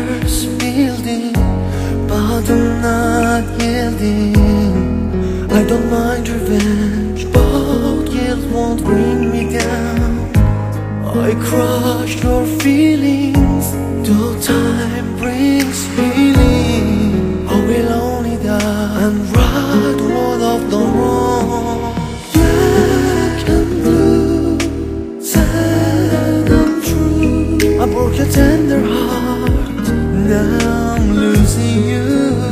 tears building, but I'm not yielding. I don't mind revenge, but guilt won't bring me down. I crushed your feelings, till time brings healing. I will only die and right what I've done wrong. Black and blue, sad and true. I broke a tender heart, now I'm losing you.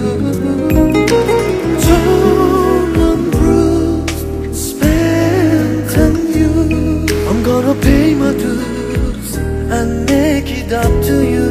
Torn and bruised, spent and used. I'm gonna pay my dues and make it up to you.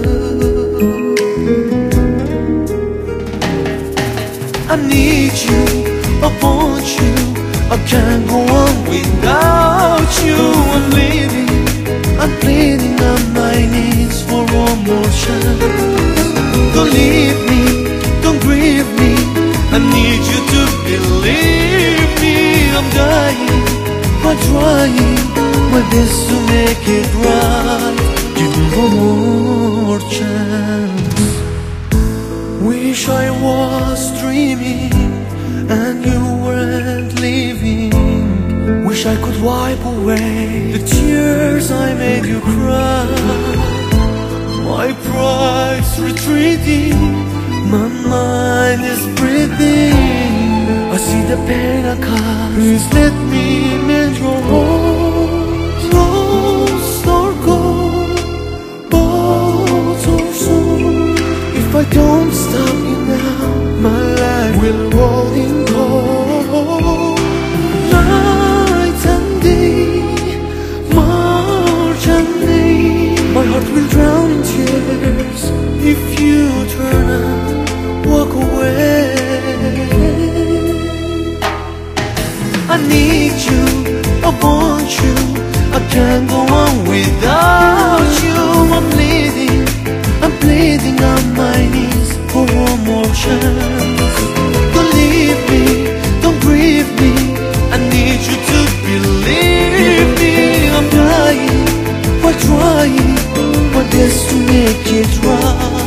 I need you, I want you, I can't go on without you. I'm pleading on my knees for one more chance. Don't leave me, don't grieve me, I need you to believe me. I'm dying, I'm trying my best to make it right. Give me one more chance. Wish I was dreaming and you weren't leaving. Wish I could wipe away the tears I made you cry. My pride's retreating, my mind is breathing. I see the pain I caused. Please let me mend your wounds. Lost or gone, both or soon. If I don't stop you now, my life will roll in cold. Night and day, March and May. My heart will drown in tears if you turn and walk away. I need you, I want you, I can't go on without you. I'm pleading on my knees for one more chance. Don't leave me, don't grieve me, I need you to believe me. I'm trying my best to make it right.